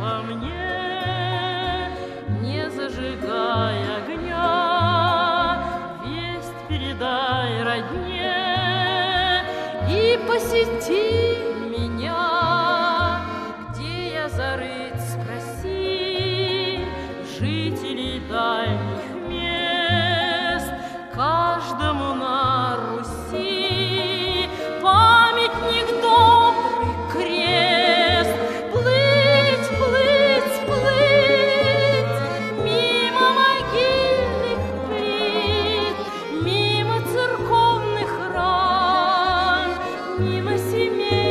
во мне, не зажигай огня, весть передай родне и посети меня, где я зарыт, спроси жителей дальних мест, каждому на Руси памятник добрый крест. Плыть, плыть, плыть мимо могильных плит, мимо церковных рам, мимо семей.